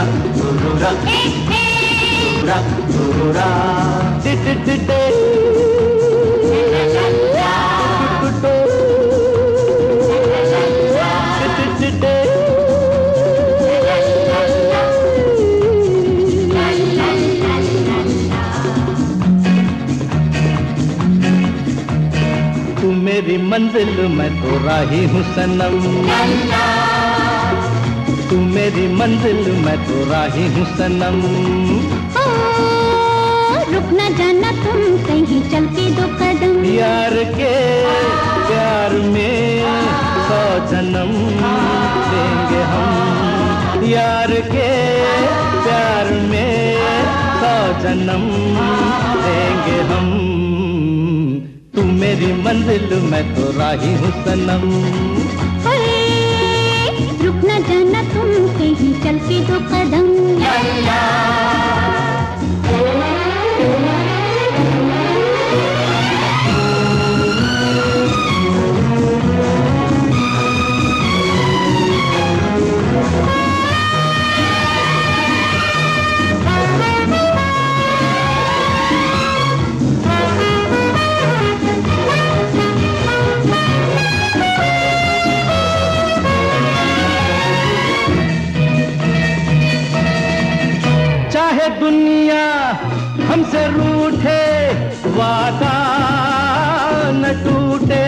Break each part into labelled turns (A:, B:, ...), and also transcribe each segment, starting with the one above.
A: झुरुरा झुरुरा झुरुरा तू मेरी मंजिल मैं तो राही हूँ सनम, तू मेरी मंजिल मैं तो राही हूँ सनम।
B: रुक न जाना तुम कहीं चल के दो कदम,
A: यार के प्यार में 100 जन्म देंगे हम, यार के प्यार में 100 जन्म देंगे हम। तू मेरी मंजिल मैं तो राही हूँ सनम।
B: रुक न जाना तुम कहीं चल के दो कदम।
A: चाहे दुनिया हमसे रूठे, वादा न टूटे,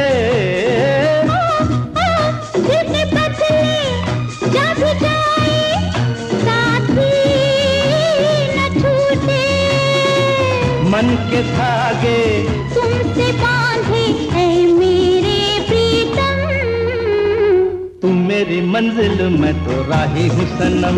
B: दिल के बदले जा भी जाए साथ ही न छूटे,
A: मन के धागे
B: तुमसे बांधे है मेरे प्रीतम।
A: तू मेरी मंजिल मैं तो राही हूँ सनम।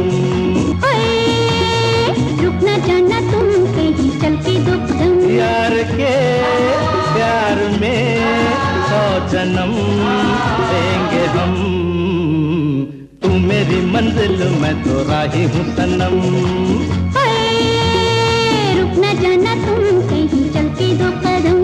B: रुक न जाना तुम कहीं चल के दो कदम,
A: यार के प्यार में 100 जन्म देंगे हम। तू मेरी मंजिल मैं तो राही हूँ सनम।
B: रुक न जाना तुम कहीं चल के दो कदम।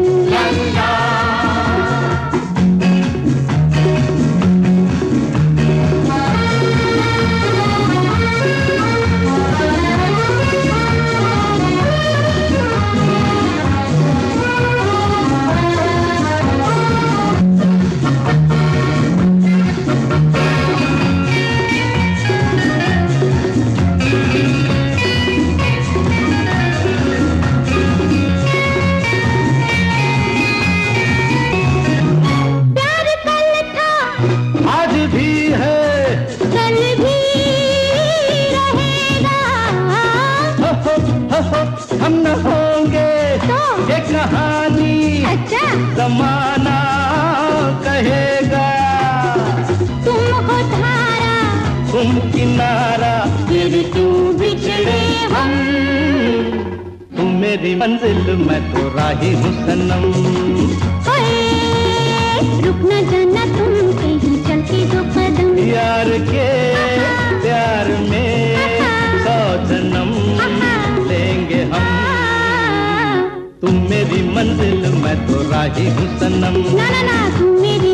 A: हम न होंगे
B: तो?
A: ये कहानी
B: अच्छा
A: जमाना कहेगा।
B: तुम हो धारा
A: तुम किनारा
B: फिर तू बिछड़े हम।
A: तू मेरी मंजिल मैं तो राही हूँ सनम।
B: रुक न जाना तुम कहीं चल के दो कदम,
A: यार के प्यार में 100 जन्म लेंगे हम। तुम मेरी मंजिल मैं तो राही हूँ सनम।
B: ना ना ना तुम मेरी